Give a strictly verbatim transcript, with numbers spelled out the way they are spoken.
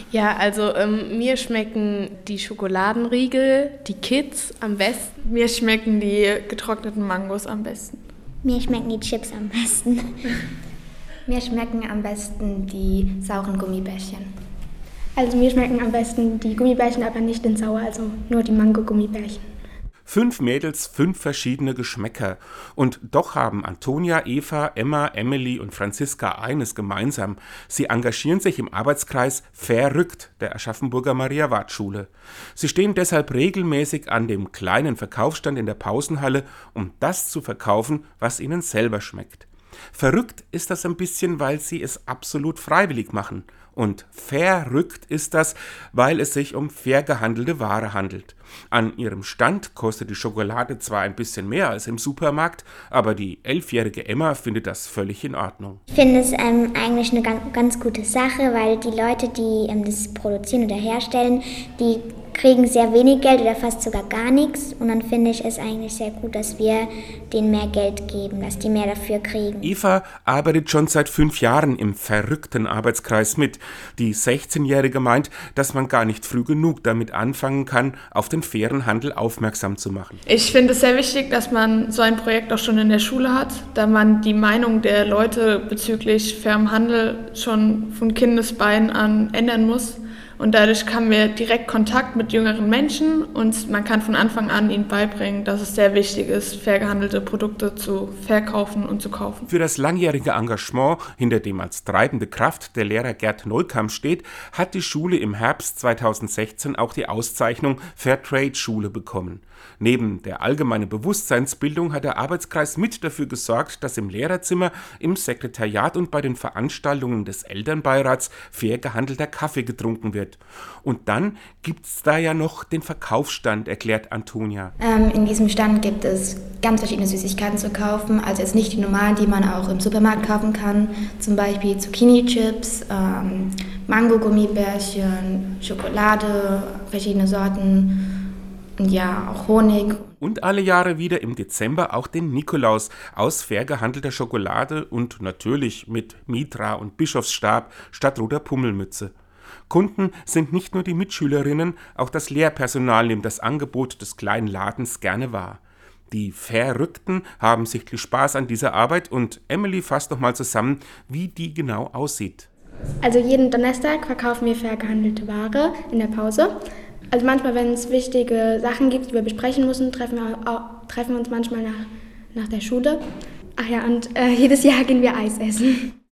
Ja, also ähm, mir schmecken die Schokoladenriegel, die Kids am besten. Mir schmecken die getrockneten Mangos am besten. Mir schmecken die Chips am besten. Mir schmecken am besten die sauren Gummibärchen. Also mir schmecken am besten die Gummibärchen, aber nicht in sauer, also nur die Mango-Gummibärchen. Fünf Mädels, fünf verschiedene Geschmäcker. Und doch haben Antonia, Eva, Emma, Emily und Franziska eines gemeinsam. Sie engagieren sich im Arbeitskreis Verrückt der Aschaffenburger Maria-Ward-Schule. Sie stehen deshalb regelmäßig an dem kleinen Verkaufsstand in der Pausenhalle, um das zu verkaufen, was ihnen selber schmeckt. Verrückt ist das ein bisschen, weil sie es absolut freiwillig machen. Und verrückt ist das, weil es sich um fair gehandelte Ware handelt. An ihrem Stand kostet die Schokolade zwar ein bisschen mehr als im Supermarkt, aber die elfjährige Emma findet das völlig in Ordnung. Ich finde es ähm, eigentlich eine ganz, ganz gute Sache, weil die Leute, die ähm, das produzieren oder herstellen, die kriegen sehr wenig Geld oder fast sogar gar nichts. Und dann finde ich es eigentlich sehr gut, dass wir denen mehr Geld geben, dass die mehr dafür kriegen. Eva arbeitet schon seit fünf Jahren im verrückten Arbeitskreis mit. Die sechzehnjährige meint, dass man gar nicht früh genug damit anfangen kann, auf den fairen Handel aufmerksam zu machen. Ich finde es sehr wichtig, dass man so ein Projekt auch schon in der Schule hat, da man die Meinung der Leute bezüglich fairem Handel schon von Kindesbeinen an ändern muss. Und dadurch haben wir direkt Kontakt mit jüngeren Menschen und man kann von Anfang an ihnen beibringen, dass es sehr wichtig ist, fair gehandelte Produkte zu verkaufen und zu kaufen. Für das langjährige Engagement, hinter dem als treibende Kraft der Lehrer Gerd Neukamp steht, hat die Schule im Herbst zweitausendsechzehn auch die Auszeichnung Fairtrade-Schule bekommen. Neben der allgemeinen Bewusstseinsbildung hat der Arbeitskreis mit dafür gesorgt, dass im Lehrerzimmer, im Sekretariat und bei den Veranstaltungen des Elternbeirats fair gehandelter Kaffee getrunken wird. Und dann gibt's da ja noch den Verkaufsstand, erklärt Antonia. Ähm, in diesem Stand gibt es ganz verschiedene Süßigkeiten zu kaufen, also jetzt nicht die normalen, die man auch im Supermarkt kaufen kann, zum Beispiel Zucchini-Chips, ähm, Mango-Gummibärchen, Schokolade, verschiedene Sorten. Und ja, auch Honig. Und alle Jahre wieder im Dezember auch den Nikolaus aus fair gehandelter Schokolade und natürlich mit Mitra und Bischofsstab statt roter Pummelmütze. Kunden sind nicht nur die Mitschülerinnen, auch das Lehrpersonal nimmt das Angebot des kleinen Ladens gerne wahr. Die Verrückten haben sichtlich Spaß an dieser Arbeit und Emily fasst nochmal zusammen, wie die genau aussieht. Also jeden Donnerstag verkaufen wir fair gehandelte Ware in der Pause. Also manchmal, wenn es wichtige Sachen gibt, die wir besprechen müssen, treffen wir, auch, treffen wir uns manchmal nach, nach der Schule. Ach ja, und äh, jedes Jahr gehen wir Eis essen.